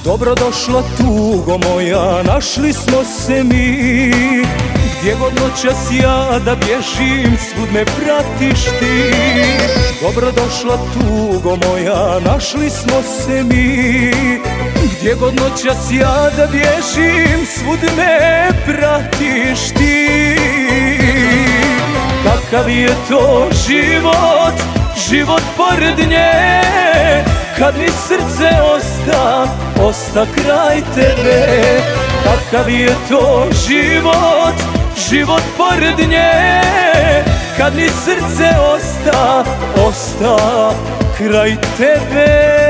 Dobro došla tugo moja, našli smo se mi. Gdje god noćas ja da bježim, svud me pratiš ti. Dobro došla tugo moja, našli smo se mi. Gdje god noćas ja da bježim, svud me pratiš ti. Kakav je to život, život pored nje, kad mi srce osta kraj tebe. Kakav je to život, život pored nje, kad mi srce osta kraj tebe.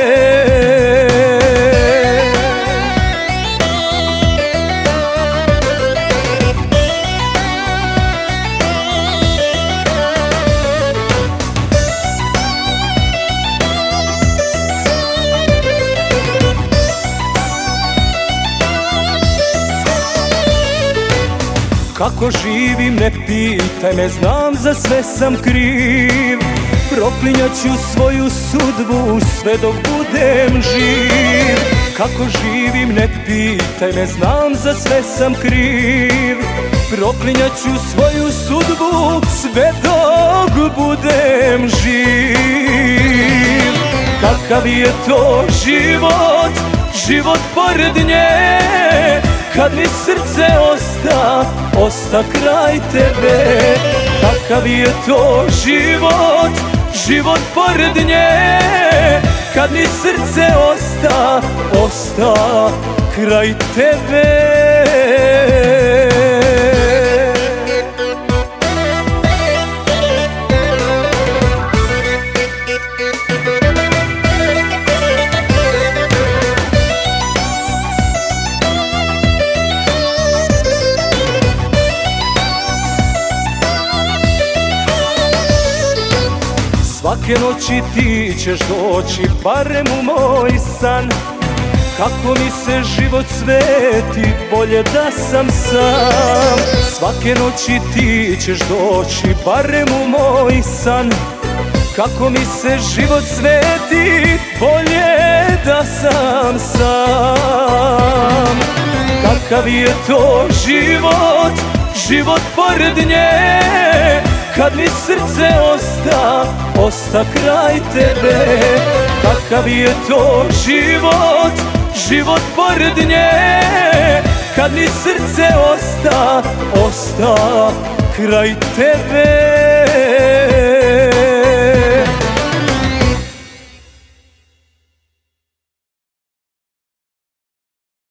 Kako živim ne pitaj me, znam za sve sam kriv. Proklinjat ću svoju sudbu sve dok budem živ. Kako živim ne pitaj me, znam za sve sam kriv. Proklinjat ću svoju sudbu sve dok budem živ. Kakav je to život, život pored nje, kad mi srce osta kraj tebe. Kakav je to život, život pored nje, kad mi srce osta kraj tebe. Svake noći ti ćeš doći barem u moj san. Kako mi se život sveti, bolje da sam sam. Svake noći ti ćeš doći barem u moj san. Kako mi se život sveti, bolje da sam sam. Kakav je to život, život pored nje, kad mi srce osta kraj tebe. Kakav je to život, život pored nje, kad mi srce osta kraj tebe.